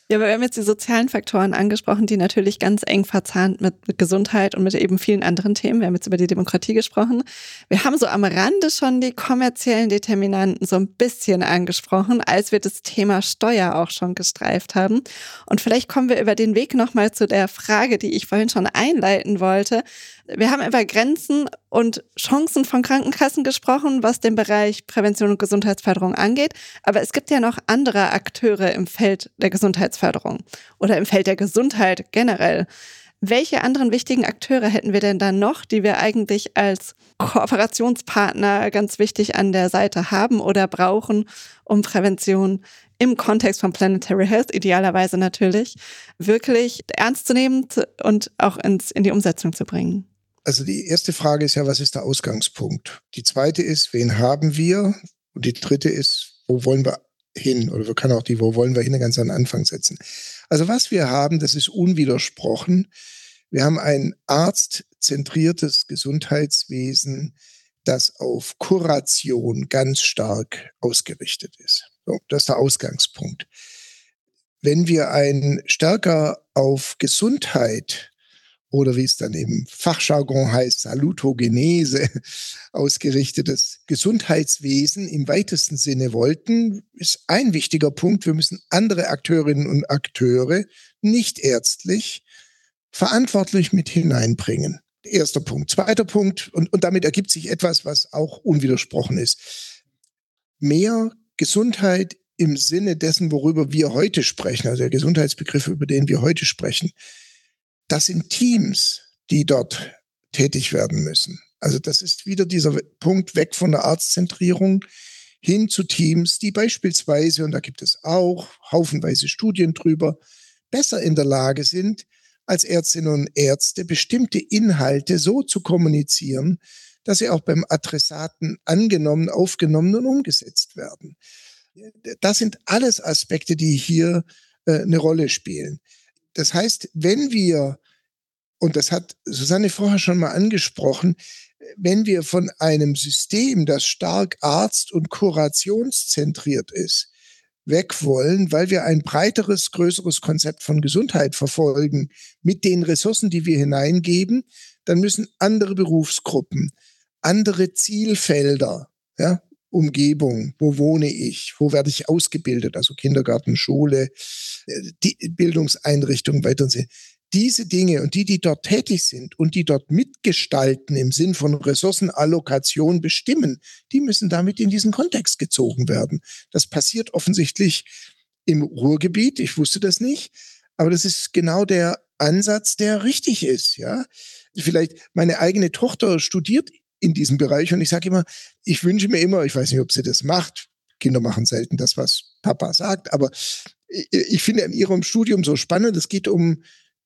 Ja, aber wir haben jetzt die sozialen Faktoren angesprochen, die natürlich ganz eng verzahnt mit Gesundheit und mit eben vielen anderen Themen. Wir haben jetzt über die Demokratie gesprochen. Wir haben so am Rande schon die kommerziellen Determinanten so ein bisschen angesprochen, als wir das Thema Steuer auch schon gestreift haben. Und vielleicht kommen wir über den Weg nochmal zu der Frage, die ich vorhin schon einleiten wollte. Wir haben über Grenzen und Chancen von Krankenkassen gesprochen, was den Bereich Prävention und Gesundheitsförderung angeht. Aber es gibt ja noch andere Akteure im Feld der Gesundheitsförderung oder im Feld der Gesundheit generell. Welche anderen wichtigen Akteure hätten wir denn da noch, die wir eigentlich als Kooperationspartner ganz wichtig an der Seite haben oder brauchen, um Prävention im Kontext von Planetary Health, idealerweise natürlich, wirklich ernst zu nehmen und auch in die Umsetzung zu bringen? Also die erste Frage ist ja, was ist der Ausgangspunkt? Die zweite ist, wen haben wir? Und die dritte ist, wo wollen wir hin? Oder wir können auch wo wollen wir hin, ganz an den Anfang setzen. Also was wir haben, das ist unwidersprochen. Wir haben ein arztzentriertes Gesundheitswesen, das auf Kuration ganz stark ausgerichtet ist. So, das ist der Ausgangspunkt. Wenn wir ein stärker auf Gesundheit oder wie es dann im Fachjargon heißt, Salutogenese ausgerichtetes Gesundheitswesen im weitesten Sinne wollten, ist ein wichtiger Punkt. Wir müssen andere Akteurinnen und Akteure, nicht ärztlich, verantwortlich mit hineinbringen. Erster Punkt. Zweiter Punkt, und damit ergibt sich etwas, was auch unwidersprochen ist. Mehr Gesundheit im Sinne dessen, worüber wir heute sprechen, also der Gesundheitsbegriff, über den wir heute sprechen, das sind Teams, die dort tätig werden müssen. Also das ist wieder dieser Punkt weg von der Arztzentrierung hin zu Teams, die beispielsweise, und da gibt es auch haufenweise Studien drüber, besser in der Lage sind, als Ärztinnen und Ärzte bestimmte Inhalte so zu kommunizieren, dass sie auch beim Adressaten angenommen, aufgenommen und umgesetzt werden. Das sind alles Aspekte, die hier eine Rolle spielen. Das heißt, wenn wir, und das hat Susanne vorher schon mal angesprochen, wenn wir von einem System, das stark arzt- und kurationszentriert ist, weg wollen, weil wir ein breiteres, größeres Konzept von Gesundheit verfolgen mit den Ressourcen, die wir hineingeben, dann müssen andere Berufsgruppen, andere Zielfelder, ja, Umgebung, wo wohne ich, wo werde ich ausgebildet, also Kindergarten, Schule, die Bildungseinrichtungen weiter. Diese Dinge und die dort tätig sind und die dort mitgestalten im Sinn von Ressourcenallokation bestimmen, die müssen damit in diesen Kontext gezogen werden. Das passiert offensichtlich im Ruhrgebiet, ich wusste das nicht, aber das ist genau der Ansatz, der richtig ist. Ja, vielleicht meine eigene Tochter studiert in diesem Bereich und ich sage immer, ich wünsche mir immer, ich weiß nicht, ob sie das macht, Kinder machen selten das, was Papa sagt, aber ich finde an ihrem Studium so spannend, es geht um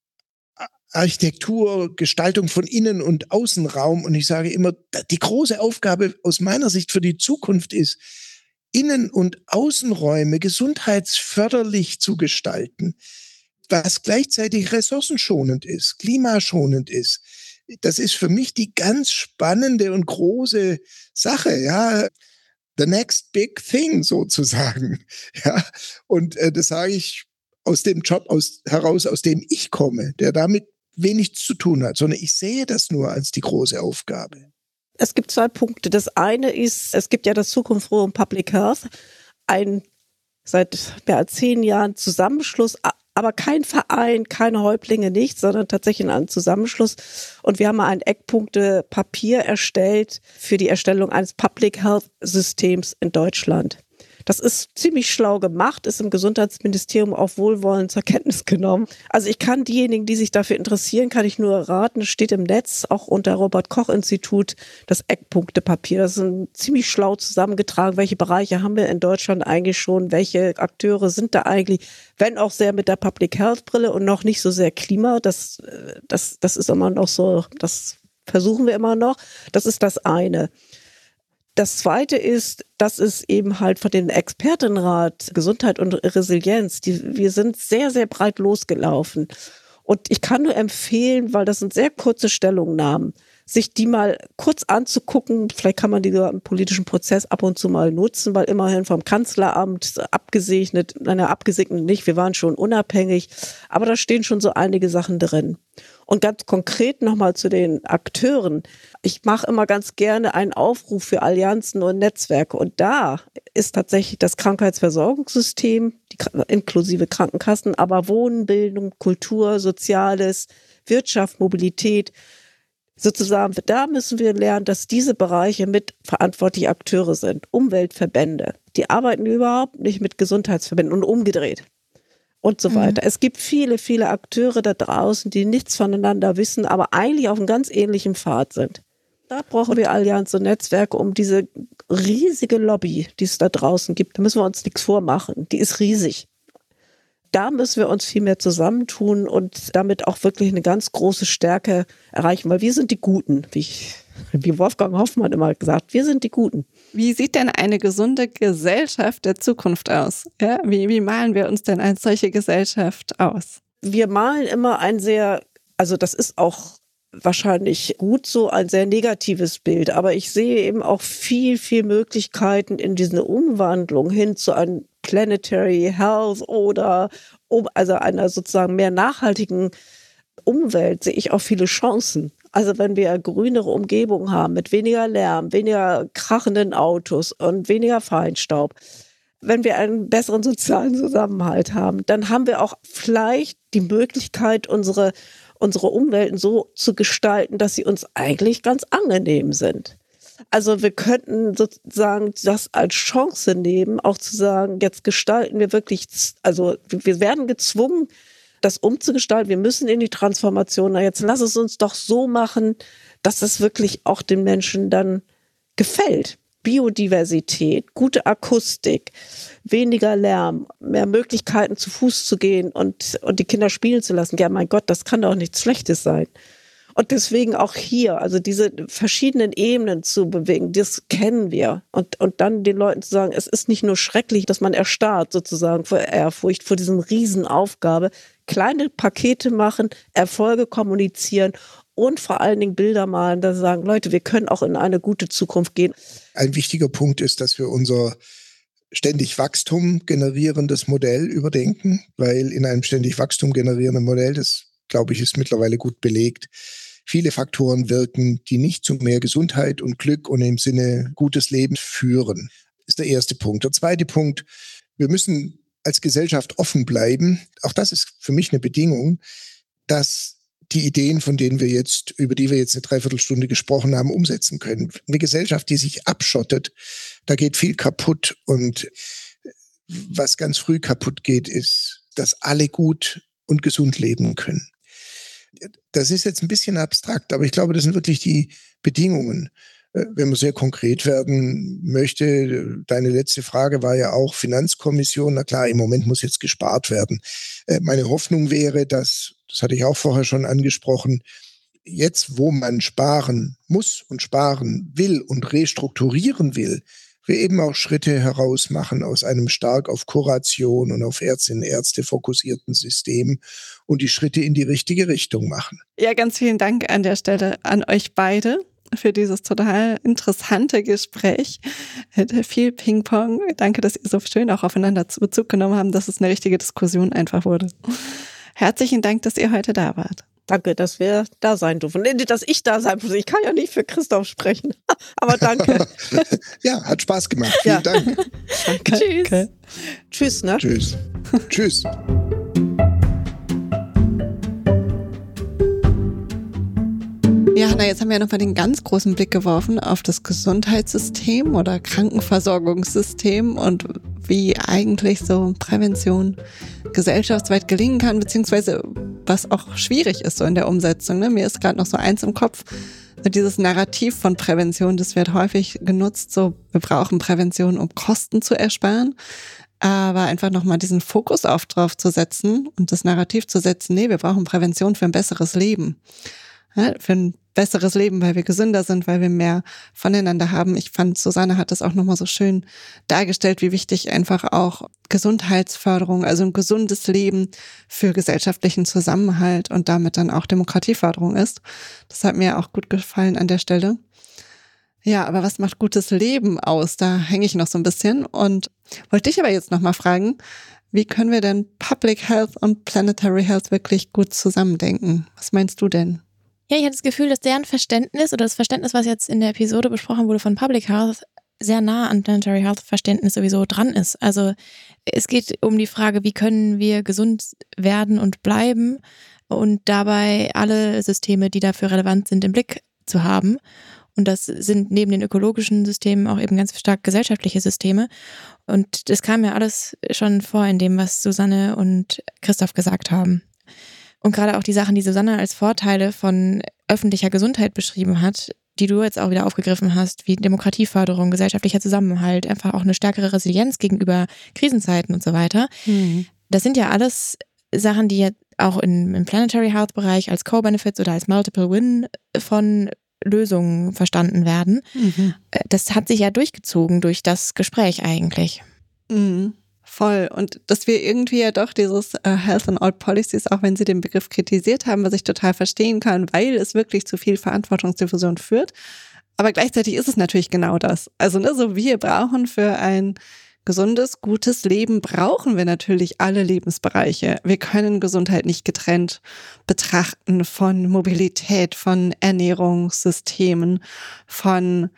Architektur, Gestaltung von Innen- und Außenraum und ich sage immer, die große Aufgabe aus meiner Sicht für die Zukunft ist, Innen- und Außenräume gesundheitsförderlich zu gestalten, was gleichzeitig ressourcenschonend ist, klimaschonend ist. Das ist für mich die ganz spannende und große Sache, ja. The next big thing sozusagen, ja. Und das sage ich aus dem Job heraus, aus dem ich komme, der damit wenig zu tun hat, sondern ich sehe das nur als die große Aufgabe. Es gibt zwei Punkte. Das eine ist, es gibt ja das Zukunftsforum Public Health, ein seit mehr als 10 Jahren Zusammenschluss, aber kein Verein, keine Häuptlinge, nichts, sondern tatsächlich ein Zusammenschluss. Und wir haben mal ein Eckpunkte-Papier erstellt für die Erstellung eines Public Health Systems in Deutschland. Das ist ziemlich schlau gemacht, ist im Gesundheitsministerium auch wohlwollend zur Kenntnis genommen. Also ich kann diejenigen, die sich dafür interessieren, kann ich nur raten, es steht im Netz, auch unter Robert-Koch-Institut, das Eckpunkte-Papier. Das ist ziemlich schlau zusammengetragen, welche Bereiche haben wir in Deutschland eigentlich schon, welche Akteure sind da eigentlich, wenn auch sehr mit der Public-Health-Brille und noch nicht so sehr Klima. Das ist immer noch so, das versuchen wir immer noch. Das ist das eine. Das zweite ist, dass es eben halt von dem Expertenrat Gesundheit und Resilienz, wir sind sehr, sehr breit losgelaufen. Und ich kann nur empfehlen, weil das sind sehr kurze Stellungnahmen, sich die mal kurz anzugucken. Vielleicht kann man die im politischen Prozess ab und zu mal nutzen, weil immerhin vom Kanzleramt abgesegnet nicht, wir waren schon unabhängig, aber da stehen schon so einige Sachen drin. Und ganz konkret nochmal zu den Akteuren. Ich mache immer ganz gerne einen Aufruf für Allianzen und Netzwerke. Und da ist tatsächlich das Krankheitsversorgungssystem, inklusive Krankenkassen, aber Wohnen, Bildung, Kultur, Soziales, Wirtschaft, Mobilität. Sozusagen, da müssen wir lernen, dass diese Bereiche mitverantwortliche Akteure sind. Umweltverbände, die arbeiten überhaupt nicht mit Gesundheitsverbänden und umgedreht. Und so weiter. Es gibt viele, viele Akteure da draußen, die nichts voneinander wissen, aber eigentlich auf einem ganz ähnlichen Pfad sind. Da brauchen wir Allianz und Netzwerke, um diese riesige Lobby, die es da draußen gibt, da müssen wir uns nichts vormachen. Die ist riesig. Da müssen wir uns viel mehr zusammentun und damit auch wirklich eine ganz große Stärke erreichen, weil wir sind die Guten, wie Wolfgang Hoffmann immer gesagt, wir sind die Guten. Wie sieht denn eine gesunde Gesellschaft der Zukunft aus? Ja, wie malen wir uns denn als solche Gesellschaft aus? Wir malen immer also das ist auch wahrscheinlich gut so, ein sehr negatives Bild, aber ich sehe eben auch viel, viel Möglichkeiten in diese Umwandlung hin zu einem Planetary Health oder also einer sozusagen mehr nachhaltigen Umwelt sehe ich auch viele Chancen. Also wenn wir grünere Umgebung haben mit weniger Lärm, weniger krachenden Autos und weniger Feinstaub, wenn wir einen besseren sozialen Zusammenhalt haben, dann haben wir auch vielleicht die Möglichkeit, unsere Umwelten so zu gestalten, dass sie uns eigentlich ganz angenehm sind. Also wir könnten sozusagen das als Chance nehmen, auch zu sagen, jetzt gestalten wir wirklich, also wir werden gezwungen, das umzugestalten. Wir müssen in die Transformation. Na, jetzt lass es uns doch so machen, dass es wirklich auch den Menschen dann gefällt. Biodiversität, gute Akustik, weniger Lärm, mehr Möglichkeiten zu Fuß zu gehen und die Kinder spielen zu lassen. Ja, mein Gott, das kann doch nichts Schlechtes sein. Und deswegen auch hier, also diese verschiedenen Ebenen zu bewegen, das kennen wir. Und dann den Leuten zu sagen, es ist nicht nur schrecklich, dass man erstarrt sozusagen vor Ehrfurcht, vor diesem Riesenaufgabe. Kleine Pakete machen, Erfolge kommunizieren und vor allen Dingen Bilder malen, dass sie sagen, Leute, wir können auch in eine gute Zukunft gehen. Ein wichtiger Punkt ist, dass wir unser ständig Wachstum generierendes Modell überdenken, weil in einem ständig Wachstum generierenden Modell, das glaube ich, ist mittlerweile gut belegt, viele Faktoren wirken, die nicht zu mehr Gesundheit und Glück und im Sinne gutes Leben führen. Das ist der erste Punkt. Der zweite Punkt, wir müssen als Gesellschaft offen bleiben. Auch das ist für mich eine Bedingung, dass die Ideen, über die wir jetzt eine Dreiviertelstunde gesprochen haben, umsetzen können. Eine Gesellschaft, die sich abschottet, da geht viel kaputt. Und was ganz früh kaputt geht, ist, dass alle gut und gesund leben können. Das ist jetzt ein bisschen abstrakt, aber ich glaube, das sind wirklich die Bedingungen. Wenn man sehr konkret werden möchte, deine letzte Frage war ja auch Finanzkommission. Na klar, im Moment muss jetzt gespart werden. Meine Hoffnung wäre, das hatte ich auch vorher schon angesprochen, jetzt, wo man sparen muss und sparen will und restrukturieren will, wir eben auch Schritte herausmachen aus einem stark auf Kuration und auf Ärztinnen und Ärzte fokussierten System und die Schritte in die richtige Richtung machen. Ja, ganz vielen Dank an der Stelle an euch beide für dieses total interessante Gespräch. Viel Ping-Pong. Danke, dass ihr so schön auch aufeinander Bezug genommen habt, dass es eine richtige Diskussion einfach wurde. Herzlichen Dank, dass ihr heute da wart. Danke, dass wir da sein dürfen. Dass ich da sein muss. Ich kann ja nicht für Christoph sprechen. Aber danke. Ja, hat Spaß gemacht. Vielen Dank. Danke. Tschüss. Okay. Tschüss, ne? Tschüss. Tschüss. Ja, Hanna, jetzt haben wir ja nochmal den ganz großen Blick geworfen auf das Gesundheitssystem oder Krankenversorgungssystem und wie eigentlich so Prävention gesellschaftsweit gelingen kann, beziehungsweise was auch schwierig ist so in der Umsetzung. Ne? Mir ist gerade noch so eins im Kopf, dieses Narrativ von Prävention, das wird häufig genutzt, so wir brauchen Prävention, um Kosten zu ersparen. Aber einfach nochmal diesen Fokus drauf zu setzen und das Narrativ zu setzen, nee, wir brauchen Prävention für ein besseres Leben. Ja, für ein besseres Leben, weil wir gesünder sind, weil wir mehr voneinander haben. Ich fand, Susanne hat das auch nochmal so schön dargestellt, wie wichtig einfach auch Gesundheitsförderung, also ein gesundes Leben für gesellschaftlichen Zusammenhalt und damit dann auch Demokratieförderung ist. Das hat mir auch gut gefallen an der Stelle. Ja, aber was macht gutes Leben aus? Da hänge ich noch so ein bisschen und wollte dich aber jetzt nochmal fragen, wie können wir denn Public Health und Planetary Health wirklich gut zusammendenken? Was meinst du denn? Ja, ich hatte das Gefühl, dass deren Verständnis oder das Verständnis, was jetzt in der Episode besprochen wurde von Public Health, sehr nah an Planetary Health Verständnis sowieso dran ist. Also es geht um die Frage, wie können wir gesund werden und bleiben und dabei alle Systeme, die dafür relevant sind, im Blick zu haben. Und das sind neben den ökologischen Systemen auch eben ganz stark gesellschaftliche Systeme. Und das kam ja alles schon vor in dem, was Susanne und Christoph gesagt haben. Und gerade auch die Sachen, die Susanne als Vorteile von öffentlicher Gesundheit beschrieben hat, die du jetzt auch wieder aufgegriffen hast, wie Demokratieförderung, gesellschaftlicher Zusammenhalt, einfach auch eine stärkere Resilienz gegenüber Krisenzeiten und so weiter. Das sind ja alles Sachen, die jetzt auch im Planetary Health Bereich als Co-Benefits oder als Multiple Win von Lösungen verstanden werden. Das hat sich ja durchgezogen durch das Gespräch eigentlich. Voll. Und dass wir irgendwie ja doch dieses Health and All Policies, auch wenn sie den Begriff kritisiert haben, was ich total verstehen kann, weil es wirklich zu viel Verantwortungsdiffusion führt. Aber gleichzeitig ist es natürlich genau das. Also so wir brauchen für ein gesundes, gutes Leben brauchen wir natürlich alle Lebensbereiche. Wir können Gesundheit nicht getrennt betrachten von Mobilität, von Ernährungssystemen, von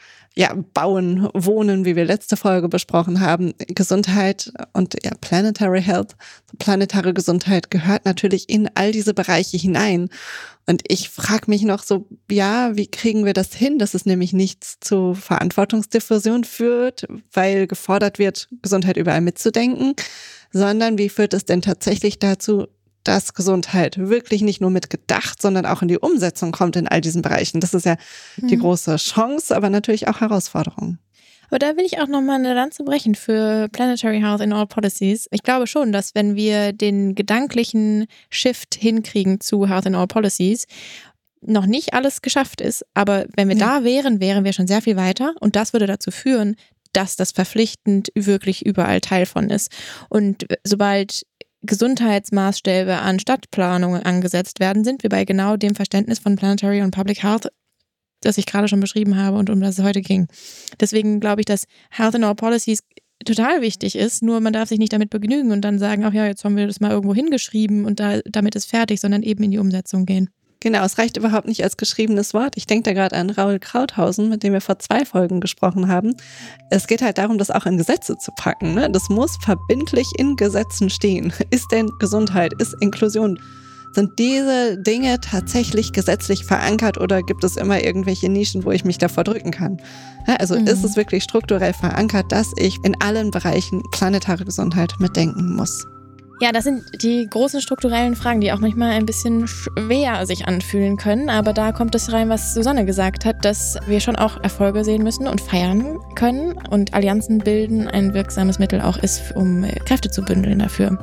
Bauen, Wohnen, wie wir letzte Folge besprochen haben. Gesundheit und Planetary Health, planetare Gesundheit gehört natürlich in all diese Bereiche hinein. Und ich frage mich noch so, wie kriegen wir das hin, dass es nämlich nichts zu Verantwortungsdiffusion führt, weil gefordert wird, Gesundheit überall mitzudenken, sondern wie führt es denn tatsächlich dazu, dass Gesundheit wirklich nicht nur mitgedacht, sondern auch in die Umsetzung kommt in all diesen Bereichen. Das ist ja die große Chance, aber natürlich auch Herausforderung. Aber da will ich auch nochmal eine Lanze brechen für Planetary Health in All Policies. Ich glaube schon, dass wenn wir den gedanklichen Shift hinkriegen zu Health in All Policies, noch nicht alles geschafft ist. Aber wenn wir da wären wir schon sehr viel weiter. Und das würde dazu führen, dass das verpflichtend wirklich überall Teil von ist. Und sobald Gesundheitsmaßstäbe an Stadtplanungen angesetzt werden, sind wir bei genau dem Verständnis von Planetary und Public Health, das ich gerade schon beschrieben habe und um das es heute ging. Deswegen glaube ich, dass Health in All Policies total wichtig ist, nur man darf sich nicht damit begnügen und dann sagen, jetzt haben wir das mal irgendwo hingeschrieben und damit ist fertig, sondern eben in die Umsetzung gehen. Genau, es reicht überhaupt nicht als geschriebenes Wort. Ich denke da gerade an Raoul Krauthausen, mit dem wir vor 2 Folgen gesprochen haben. Es geht halt darum, das auch in Gesetze zu packen. Ne? Das muss verbindlich in Gesetzen stehen. Ist denn Gesundheit, ist Inklusion, sind diese Dinge tatsächlich gesetzlich verankert oder gibt es immer irgendwelche Nischen, wo ich mich davor drücken kann? Ja, also ist es wirklich strukturell verankert, dass ich in allen Bereichen planetare Gesundheit mitdenken muss? Ja, das sind die großen strukturellen Fragen, die auch manchmal ein bisschen schwer sich anfühlen können. Aber da kommt es rein, was Susanne gesagt hat, dass wir schon auch Erfolge sehen müssen und feiern können. Und Allianzen bilden ein wirksames Mittel auch ist, um Kräfte zu bündeln dafür.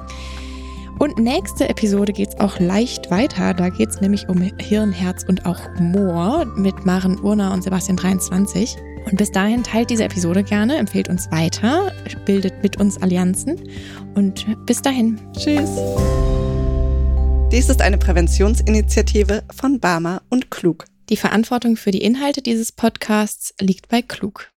Und nächste Episode geht's auch leicht weiter. Da geht's nämlich um Hirn, Herz und auch Humor mit Maren Urner und Sebastian 23. Und bis dahin teilt diese Episode gerne, empfehlt uns weiter, bildet mit uns Allianzen und bis dahin. Tschüss. Dies ist eine Präventionsinitiative von Barmer und Klug. Die Verantwortung für die Inhalte dieses Podcasts liegt bei Klug.